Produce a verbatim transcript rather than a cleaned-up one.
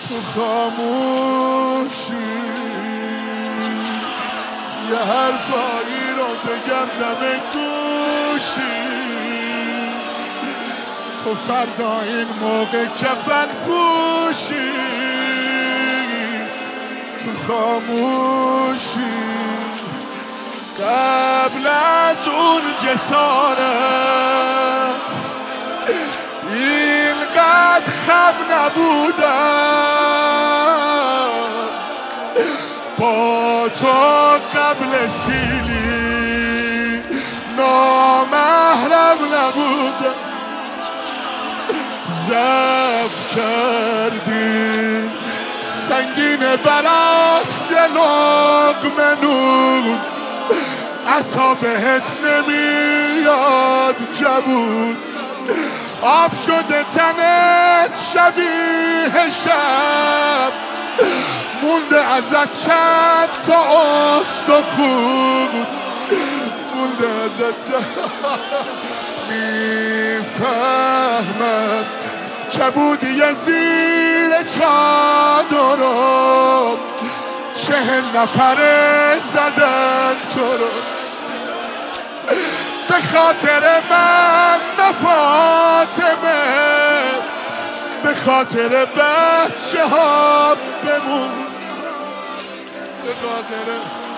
تو خاموشی یه حرفایی رو بگم دم گوشی تو فردا این موقع کفن پوشی تو خاموشی قبل از اون جسارت اینقدر خم نبودم با تو قبل سیلی نامحرم نبودم ضعف کردی سنگین برات یه لقمه نون عصا بهت نمیاد جوون آب شده تنت شبیه شب مونده ازت چند تا استخون مونده ازت چند میفهمم کبودی زیر چادرم چهل نفره زدن تو رو به خاطر من نه فاطمه به خاطر بچه ها بمون به خاطر